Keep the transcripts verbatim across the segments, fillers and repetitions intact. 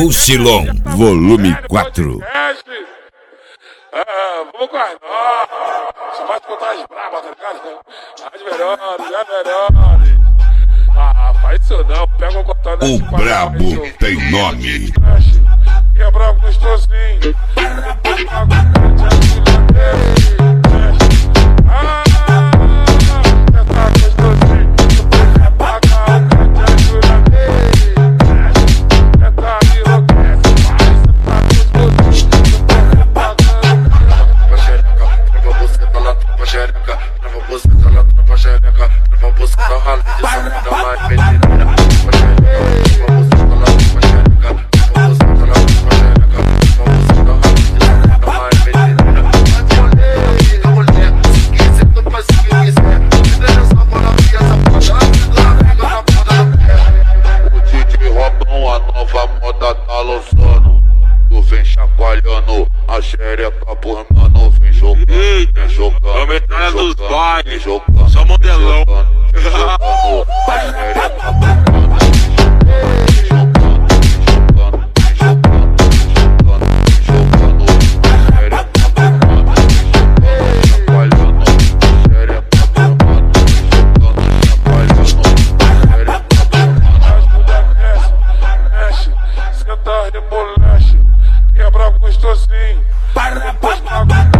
Rouxilon, volume quatro. Ah, vamos com as novas. Só bate contar as brabas, tá ligado? As melhores, as melhores. Ah, faz isso não, pega o contando. O brabo tem nome. Quebra gostosinho. Ah, essa gostosinho. Chacoalhando a xereca por mano, vem jogando, vem jogando, vem jogando, dos bailes, vem jogando, só modelão, vem jogando, a xereca por mano, vem jogando, vem jogando, vem jogando, vem jogando, a xereca por mano, vem jogando, chacoalhando, a xereca por mano, vem jogando, chacoalhando, a xereca por mano. Mexe, senta, rebolache. Quebra gostosinho. Para, para, para.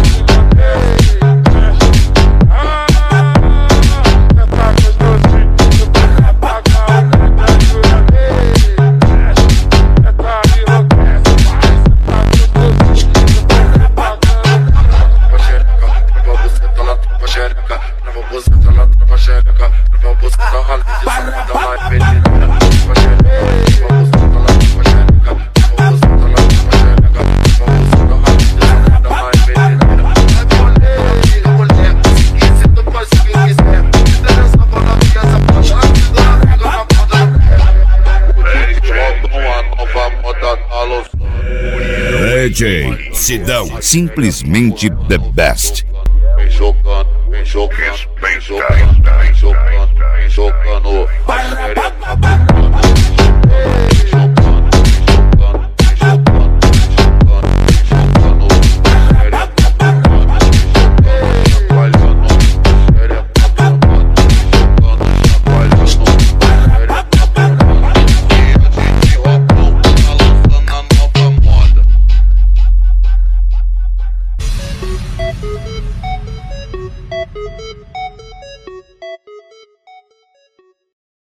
Ah, tá gostosinho. Para, para, D J Sidão, simplesmente the best. Vem jogando, vem jogando, vem jogando, vem jogando.